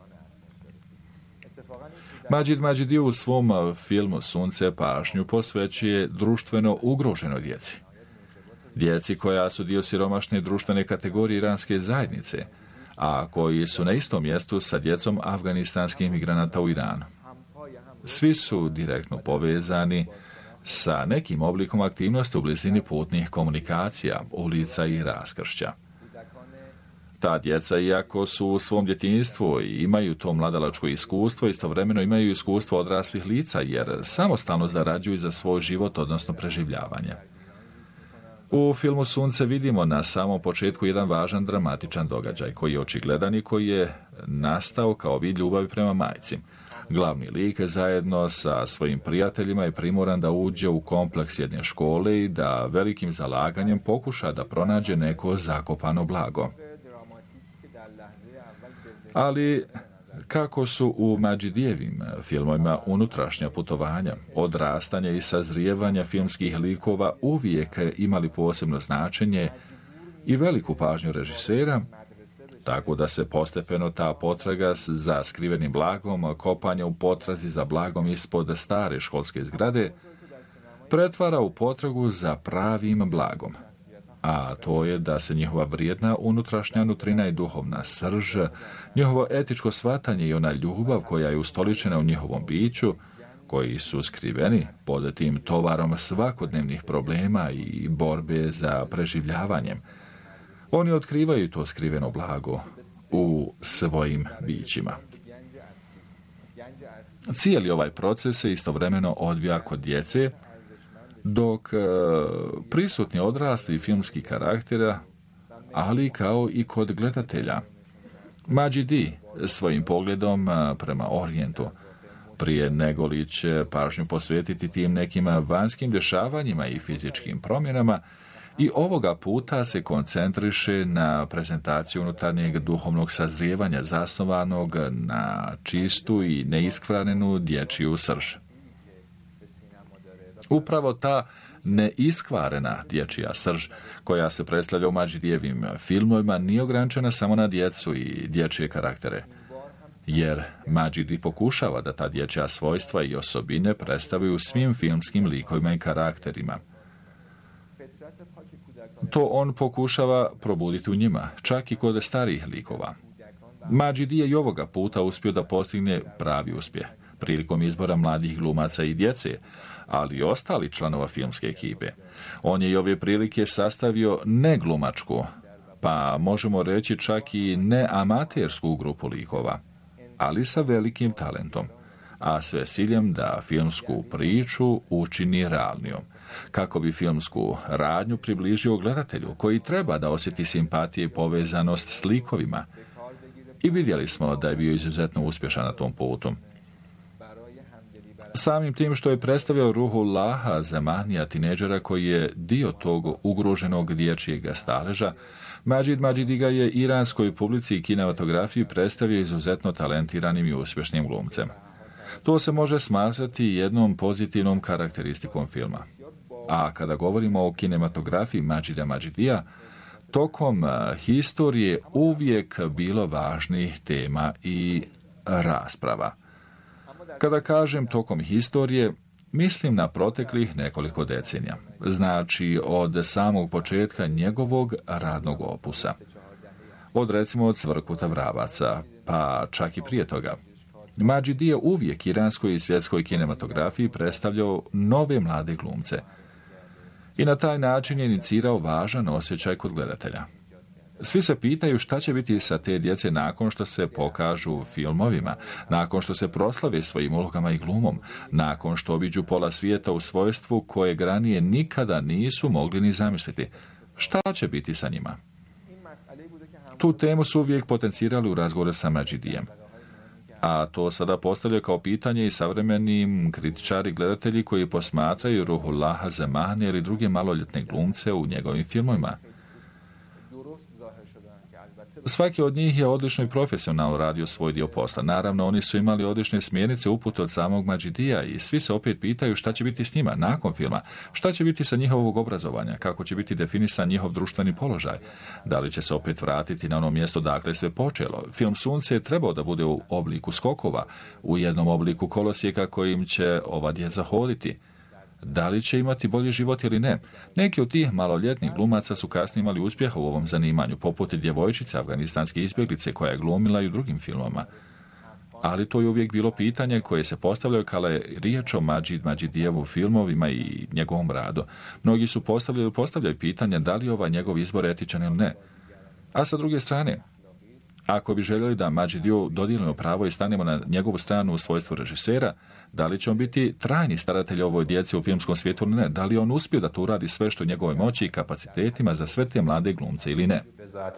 Majid Majidi u svom filmu Sunce pažnju posvećuje društveno ugroženoj djeci. Djeci koja su dio siromašne društvene kategorije iranske zajednice, a koji su na istom mjestu sa djecom afganistanskih imigranata u Iranu. Svi su direktno povezani sa nekim oblikom aktivnosti u blizini putnih komunikacija, ulica i raskršća. Ta djeca, iako su u svom djetinjstvu i imaju to mladalačko iskustvo, istovremeno imaju iskustvo odraslih lica, jer samostalno zarađuju za svoj život, odnosno preživljavanje. U filmu Sunce vidimo na samom početku jedan važan dramatičan događaj koji je očigledan i koji je nastao kao vid ljubavi prema majci. Glavni lik zajedno sa svojim prijateljima je primoran da uđe u kompleks jedne škole i da velikim zalaganjem pokuša da pronađe neko zakopano blago. Ali kako su u Madžidijevim filmovima unutrašnja putovanja, odrastanja i sazrijevanja filmskih likova uvijek imali posebno značenje i veliku pažnju režisera, tako da se postepeno ta potraga za skrivenim blagom, kopanje u potrazi za blagom ispod stare školske zgrade, pretvara u potragu za pravim blagom. A to je da se njihova vrijedna unutrašnja nutrina i duhovna srž, njihovo etičko shvatanje i ona ljubav koja je ustoličena u njihovom biću, koji su skriveni pod tim tovarom svakodnevnih problema i borbe za preživljavanjem. Oni otkrivaju to skriveno blago u svojim bićima. Cijeli ovaj proces se istovremeno odvija kod djece, dok e, prisutni odrasli filmski karaktera, ali kao i kod gledatelja. Madžidi svojim pogledom prema Orijentu, prije nego li će pažnju posvetiti tim nekim vanjskim dešavanjima i fizičkim promjenama, i ovoga puta se koncentriše na prezentaciju unutarnjeg duhovnog sazrijevanja zasnovanog na čistu i neiskvarenu dječju srž. Upravo ta neiskvarena dječja srž, koja se predstavlja u Madžidijevim filmovima, nije ograničena samo na djecu i dječje karaktere, jer Madžidi pokušava da ta dječja svojstva i osobine predstavi u svim filmskim likovima i karakterima. To on pokušava probuditi u njima, čak i kod starijih likova. Madžidi je i ovoga puta uspio da postigne pravi uspjeh prilikom izbora mladih glumaca i djece, ali i ostali članova filmske ekipe. On je i ove prilike sastavio ne glumačku, pa možemo reći čak i ne amatersku grupu likova, ali sa velikim talentom, a sve s ciljem da filmsku priču učini realnijom, kako bi filmsku radnju približio gledatelju, koji treba da osjeti simpatije i povezanost s likovima. I vidjeli smo da je bio izuzetno uspješan na tom putu. Samim tim što je predstavio Ruhullaha Zamanija, tineđera koji je dio tog ugroženog dječjeg staleža, Madžid Madžidiga je iranskoj publici i kinematografiji predstavio izuzetno talentiranim i uspješnim glumcem. To se može smatrati jednom pozitivnom karakteristikom filma. A kada govorimo o kinematografiji Madžida Madžidija, tokom historije uvijek bilo važnih tema i rasprava. Kada kažem tokom historije, mislim na proteklih nekoliko decenija, znači od samog početka njegovog radnog opusa. Od recimo od Cvrkuta Vravaca, pa čak i prije toga. Madžidi je uvijek iranskoj i svjetskoj kinematografiji predstavljao nove mlade glumce i na taj način je inicirao važan osjećaj kod gledatelja. Svi se pitaju šta će biti sa te djece nakon što se pokažu u filmovima, nakon što se proslave svojim ulogama i glumom, nakon što obiđu pola svijeta u svojstvu koje ranije nikada nisu mogli ni zamisliti. Šta će biti sa njima? Tu temu su uvijek potencirali u razgovoru sa Madžidijem. A to sada postavlja kao pitanje i savremenim kritičari gledatelji koji posmatraju Ruhullaha Zamanija ili druge maloljetne glumce u njegovim filmovima. Svaki od njih je odlično i profesionalno radio svoj dio posla. Naravno, oni su imali odlične smjernice upute od samog Madžidija i svi se opet pitaju šta će biti s njima nakon filma, šta će biti sa njihovog obrazovanja, kako će biti definisan njihov društveni položaj, da li će se opet vratiti na ono mjesto dakle sve počelo. Film Sunce je trebao da bude u obliku skokova, u jednom obliku kolosijeka kojim će ova djeca hoditi. Da li će imati bolji život ili ne? Neki od tih maloljetnih glumaca su kasnije imali uspjeha u ovom zanimanju, poput djevojčice afganistanske izbjeglice koja je glumila i u drugim filmama. Ali to je uvijek bilo pitanje koje se postavljaju kada je riječ o Madžid Madžidijevu filmovima i njegovom radu. Mnogi su postavljali, postavljaju pitanje da li je ovaj njegov izbor etičan ili ne. A sa druge strane, Ako bi željeli da Mađidiju dodijelimo pravo i stanemo na njegovu stranu u svojstvu režisera, da li će on biti trajni staratelj ovoj djeci u filmskom svijetu ili ne? Da li on uspio da to uradi sve što u njegove moći i kapacitetima za sve te mlade glumce ili ne?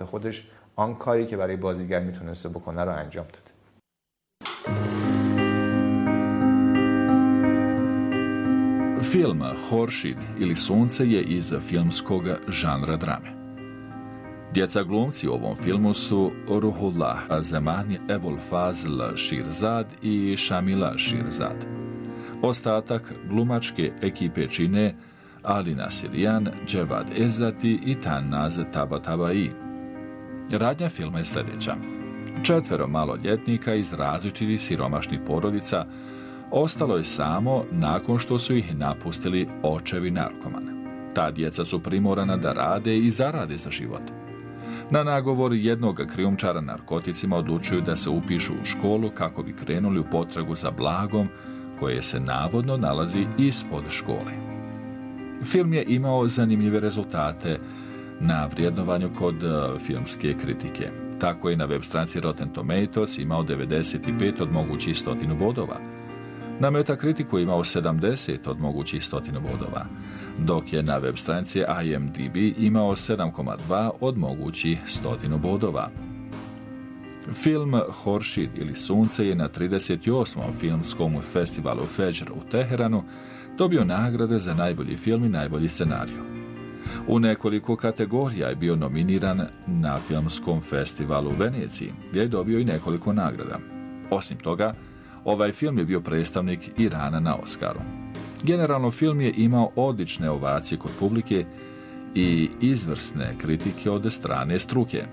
Film Horšid ili Sunce je iz filmskog žanra drame. Djeca glumci u ovom filmu su Ruhullah Zemani, Ebul Fazl Širzad i Šamila Širzad. Ostatak glumačke ekipe čine Ali Nasirijan, Dževad Ezati i Tanaz Tabatabai. Radnja filma je sljedeća. Četvero maloljetnika iz različitih siromašnih porodica ostalo je samo nakon što su ih napustili očevi narkomana. Ta djeca su primorana da rade i zarade za život. Na nagovor jednog krijumčara narkoticima odlučuju da se upišu u školu kako bi krenuli u potragu za blagom koje se navodno nalazi ispod škole. Film je imao zanimljive rezultate na vrijednovanju kod filmske kritike. Tako je na web stranici Rotten Tomatoes imao devedeset pet od mogućih stotinu bodova. Na Metakritiku je imao sedamdeset od mogućih stotinu bodova, dok je na web stranici I M D B imao sedam zarez dva od mogućih stotinu bodova. Film Horšid ili Sunce je na trideset osmom filmskom festivalu Fajr u Teheranu dobio nagrade za najbolji film i najbolji scenariju. U nekoliko kategorija je bio nominiran na filmskom festivalu u Veneciji, gdje je dobio i nekoliko nagrada. Osim toga, ovaj film je bio predstavnik Irana na Oskaru. Generalno film je imao odlične ovacije kod publike i izvrsne kritike od strane struke.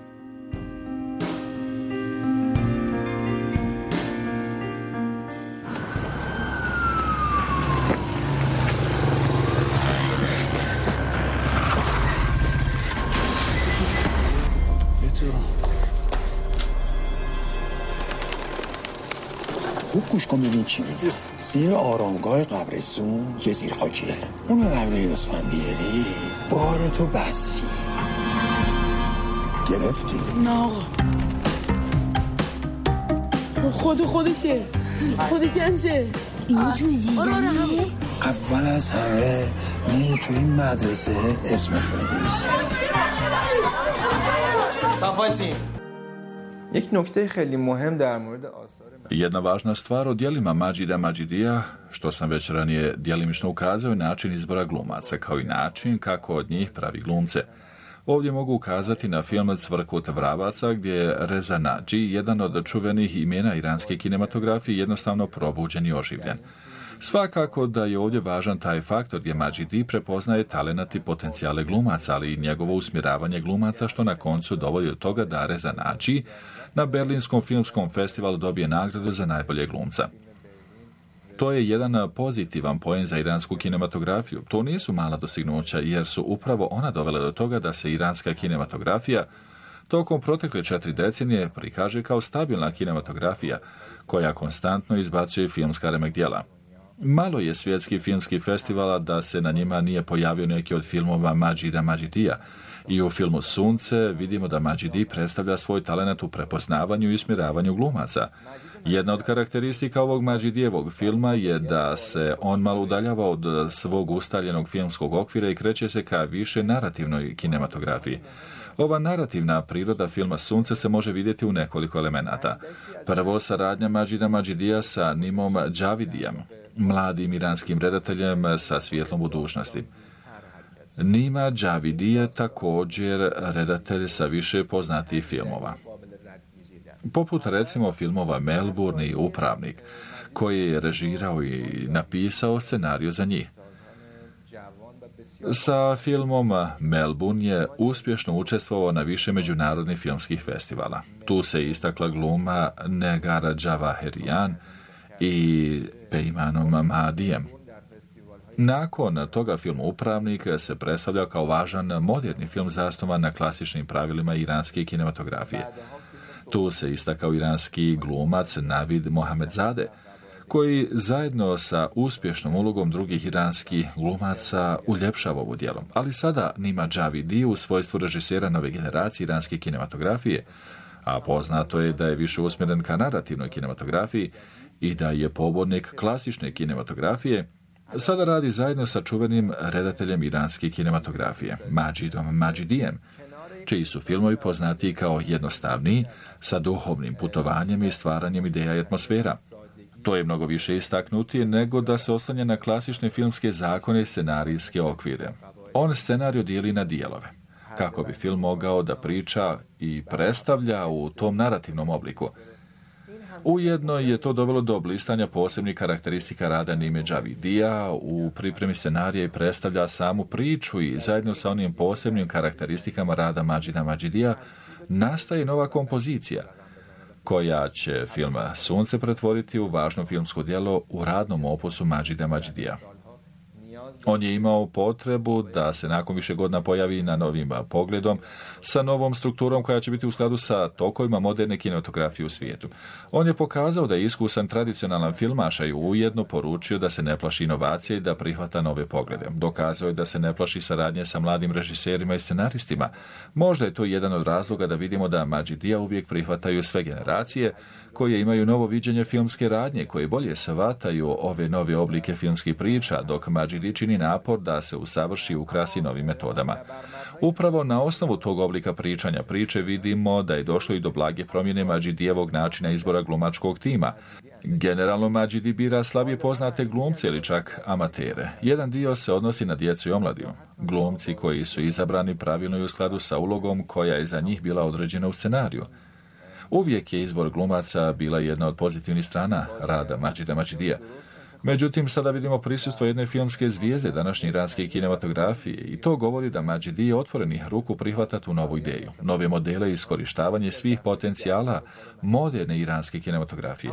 خوب گوش کن ببین چی میگه. زیر آرامگاه قبرستون یه زیرخاکیه. اونو برداری لطفاً بیاری. بار تو بسی. گرفتی؟ نه آقا. خود خودشه. خودی کنچه. اینو تو زیزنیه؟ اول از همه میری تو این مدرسه اسمتو نمی‌نویسی. تفایسین. یک نکته خیلی مهم در مورد آثار Jedna važna stvar o djelima Mađida Mađidija, što sam već ranije djelimično ukazao, je način izbora glumaca, kao i način kako od njih pravi glumce. Ovdje mogu ukazati na film Cvrkut vravaca, gdje je Reza Nadži, jedan od čuvenih imena iranske kinematografije, jednostavno probuđen i oživljen. Svakako da je ovdje važan taj faktor gdje Mađidi prepoznaje talenat i potencijale glumaca, ali i njegovo usmjeravanje glumaca, što na koncu dovodi do toga da Reza Nadži na Berlinskom filmskom festivalu dobije nagradu za najbolje glumca. To je jedan pozitivan poen za iransku kinematografiju. To nisu mala dostignuća, jer su upravo ona dovela do toga da se iranska kinematografija tokom protekle četiri decenije prikaže kao stabilna kinematografija koja konstantno izbacuje filmska remek djela. Malo je svjetskih filmskih festivala da se na njima nije pojavio neki od filmova Mađida Mađidija. I u filmu Sunce vidimo da Mađidi predstavlja svoj talenat u prepoznavanju i usmjeravanju glumaca. Jedna od karakteristika ovog Mađidijevog filma je da se on malo udaljava od svog ustaljenog filmskog okvira i kreće se ka više narativnoj kinematografiji. Ova narativna priroda filma Sunce se može vidjeti u nekoliko elemenata. Prvo, saradnja Mađida Mađidija sa Nimom Džavidijem, mladim iranskim redateljem sa svjetlom budućnosti. Nima Džavidi je također redatelj sa više poznatih filmova, poput recimo filmova Melbourne i Upravnik, koji je režirao i napisao scenariju za njih. Sa filmom Melbourne je uspješno učestvovao na više međunarodnih filmskih festivala. Tu se istakla gluma Negara Džavaherijan i Pejmanom Madijem. Nakon toga film Upravnik se predstavlja kao važan moderni film zasnovan na klasičnim pravilima iranske kinematografije. Tu se istakao iranski glumac Navid Mohamedzade, koji zajedno sa uspješnom ulogom drugih iranskih glumaca uljepšava ovo djelo. Ali sada Nima Džavidi u svojstvu režisera nove generacije iranske kinematografije a poznato je da je više usmjeren ka narativnoj kinematografiji i da je pobornik klasične kinematografije, sada radi zajedno sa čuvenim redateljem iranske kinematografije, Majidom Majidijem, čiji su filmovi poznati kao jednostavniji, sa duhovnim putovanjem i stvaranjem ideja i atmosfera. To je mnogo više istaknutije nego da se oslanja na klasične filmske zakone i scenarijske okvire. On scenariju dijeli na dijelove, kako bi film mogao da priča i predstavlja u tom narativnom obliku. Ujedno je to dovelo do blistanja posebnih karakteristika rada Nime Javidija u pripremi scenarija i predstavlja samu priču i zajedno sa onim posebnim karakteristikama rada Majida Majidija nastaje nova kompozicija koja će film Sunce pretvoriti u važno filmsko djelo u radnom opusu Majida Majidija. On je imao potrebu da se nakon više godina pojavi na novim pogledom sa novom strukturom koja će biti u skladu sa tokovima moderne kinematografije u svijetu. On je pokazao da je iskusan tradicionalan filmaš i ujedno poručio da se ne plaši inovacije i da prihvata nove poglede. Dokazao je da se ne plaši saradnje sa mladim režiserima i scenaristima. Možda je to jedan od razloga da vidimo da Majidija uvijek prihvataju sve generacije koje imaju novo viđenje filmske radnje, koje bolje shvataju ove nove oblike filmskih priča, dok Majidi čini napor da se usavrši i ukrasi novim metodama. Upravo na osnovu tog oblika pričanja priče vidimo da je došlo i do blage promjene Majidijevog načina izbora glumačkog tima. Generalno Majidi bira slabije poznate glumce ili čak amatere. Jedan dio se odnosi na djecu i omladinu. Glumci koji su izabrani pravilno i u skladu sa ulogom koja je za njih bila određena u scenariju. Uvijek je izbor glumaca bila jedna od pozitivnih strana rada Majida Majidija. Međutim, sada vidimo prisustvo jedne filmske zvijezde današnje iranske kinematografije i to govori da Majidi otvorenih ruku prihvata tu novu ideju, nove modele i iskorištavanje svih potencijala moderne iranske kinematografije.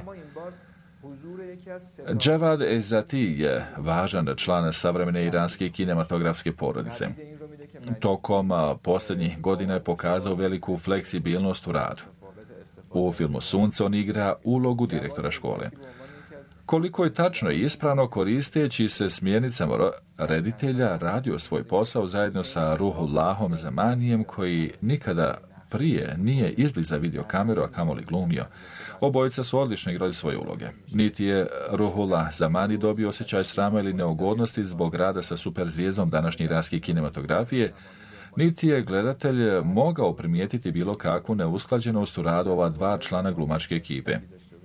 Javad Ezati je važan član savremene iranske kinematografske porodice. Tokom posljednjih godina je pokazao veliku fleksibilnost u radu. U filmu Sunce on igra ulogu direktora škole. Koliko je tačno i ispravno koristeći se smjernicama reditelja radio svoj posao zajedno sa Ruhullahom Zamanijem koji nikada prije nije izbliza vidio kameru, a kamoli glumio. Obojica su odlično igrali svoje uloge. Niti je Ruhullah Zamani dobio osjećaj srama ili neugodnosti zbog rada sa superzvijezdom današnje iranske kinematografije, niti je gledatelj mogao primijetiti bilo kakvu neusklađenost u radu ova dva člana glumačke ekipe.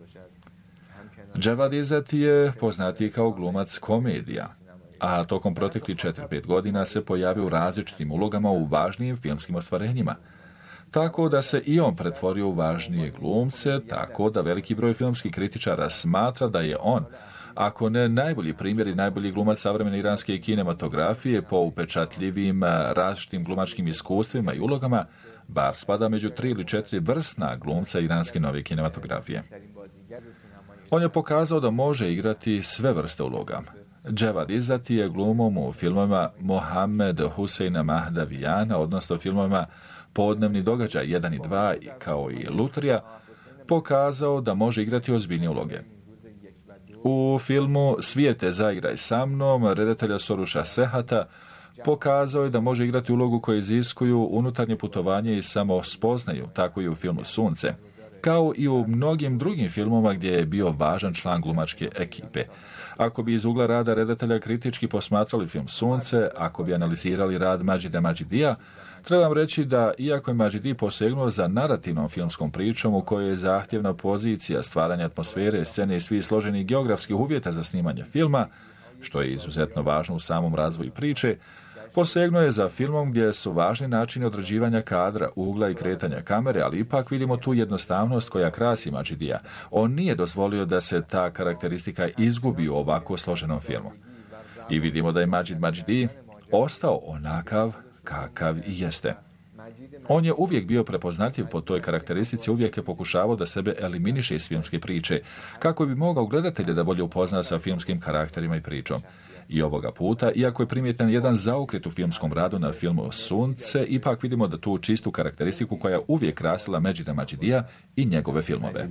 Javad Ezati je poznatiji kao glumac komedija, a tokom proteklih četiri pet godina se pojavio u različitim ulogama u važnijim filmskim ostvarenjima. Tako da se i on pretvorio u važnije glumce, tako da veliki broj filmskih kritičara smatra da je on, ako ne najbolji primjer i najbolji glumac savremene iranske kinematografije po upečatljivim različitim glumačkim iskustvima i ulogama, bar spada među tri ili četiri vrsna glumca iranske nove kinematografije. On je pokazao da može igrati sve vrste uloga. Javad Ezati je glumom u filmovima Mohamed Huseina Mahdavijana, odnosno filmovima Podnevni događaj jedan i dva, kao i Lutrija, pokazao da može igrati ozbiljnije uloge. U filmu Svijete zaigraj sa mnom, redatelja Soruša Sehata, pokazao je da može igrati ulogu koje iziskuju unutarnje putovanje i samo spoznaju, tako i u filmu Sunce, kao i u mnogim drugim filmovima gdje je bio važan član glumačke ekipe. Ako bi iz ugla rada redatelja kritički posmatrali film Sunce, ako bi analizirali rad Majida Majidija, trebam reći da, iako je Majidi posegnuo za narativnom filmskom pričom u kojoj je zahtjevna pozicija stvaranja atmosfere, scene i svih složenih geografskih uvjeta za snimanje filma, što je izuzetno važno u samom razvoju priče, posegnuo je za filmom gdje su važni načini određivanja kadra, ugla i kretanja kamere, ali ipak vidimo tu jednostavnost koja krasi Majidija. On nije dozvolio da se ta karakteristika izgubi u ovako složenom filmu. I vidimo da je Majid Majidi ostao onakav kakav i jeste. On je uvijek bio prepoznatljiv po toj karakteristici, uvijek je pokušavao da sebe eliminiše iz filmske priče, kako bi mogao gledatelje da bolje upozna sa filmskim karakterima i pričom. I ovoga puta, iako je primjetan jedan zaokret u filmskom radu na filmu Sunce, ipak vidimo da tu čistu karakteristiku koja je uvijek krasila Majida Majidija i njegove filmove.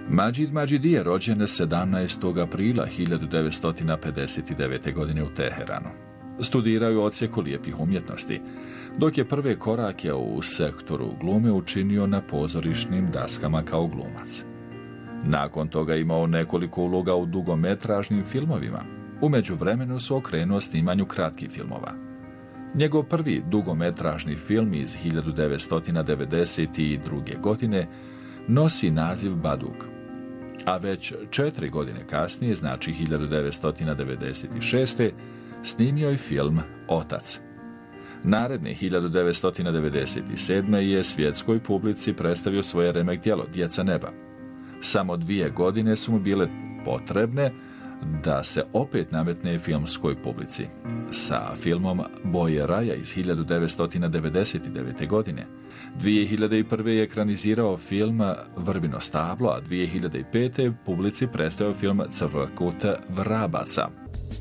Mađid Mađidi je rođen sedamnaestog aprila hiljadu devetsto pedeset devete. godine u Teheranu. Studirao je u odsjeku lijepih umjetnosti, dok je prve korake u sektoru glume učinio na pozorišnim daskama kao glumac. Nakon toga imao nekoliko uloga u dugometražnim filmovima. U međuvremenu se okrenuo snimanju kratkih filmova. Njegov prvi dugometražni film iz hiljadu devetsto devedeset druge. godine nosi naziv Badug, a već četiri godine kasnije, znači hiljadu devetsto devedeset šeste. snimio je film Otac. Naredne hiljadu devetsto devedeset sedme. je svjetskoj publici predstavio svoje remek djelo Djeca neba. Samo dvije godine su mu bile potrebne da se opet nametne filmskoj publici sa filmom Boje raja iz hiljadu devetsto devedeset devete. godine. dvije hiljade prve. je ekranizirao film Vrbino stablo, a dvije hiljade pete. publici predstavio film Crkut vrabaca.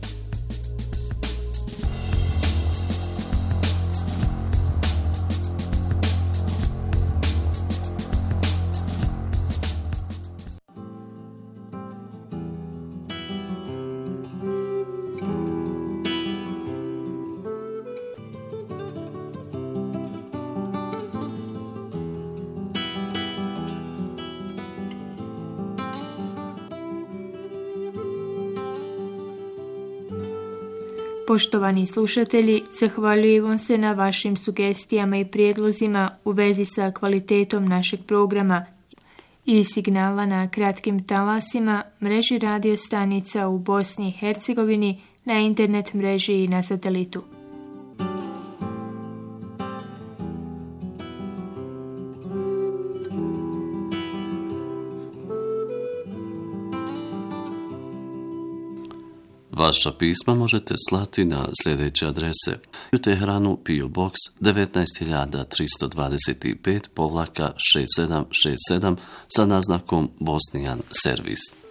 Poštovani slušatelji, zahvaljujemo se na vašim sugestijama i prijedlozima u vezi sa kvalitetom našeg programa i signala na kratkim talasima, mreži radio stanica u Bosni i Hercegovini, na internet mreži i na satelitu. Vaša pisma možete slati na sljedeće adrese: u Teheranu P O Box devetnaest hiljada tristo dvadeset pet šezdeset sedam šezdeset sedam sa naznakom Bosnijan servis.